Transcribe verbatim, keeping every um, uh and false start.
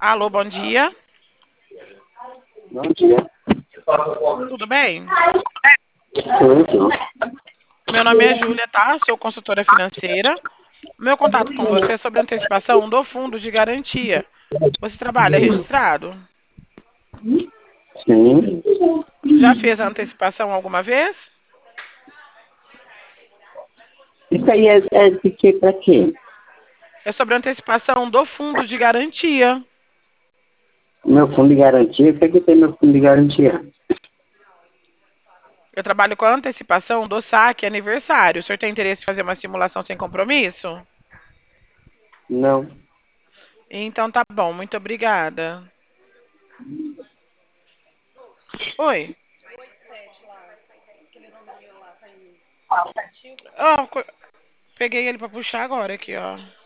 Alô, bom dia. Bom dia. Tudo bem? Tudo. Meu nome é Júlia, tá? Sou consultora financeira. Meu contato com você é sobre a antecipação do fundo de garantia. Você trabalha registrado? Sim. Já fez a antecipação alguma vez? Isso aí é, é de que para quê? É sobre a antecipação do fundo de garantia. Meu fundo de garantia? O que, é que tem meu fundo de garantia? Eu trabalho com a antecipação do saque aniversário. O senhor tem interesse em fazer uma simulação sem compromisso? Não. Então tá bom, muito obrigada. Oi. Oh, co- peguei ele pra puxar agora aqui, ó.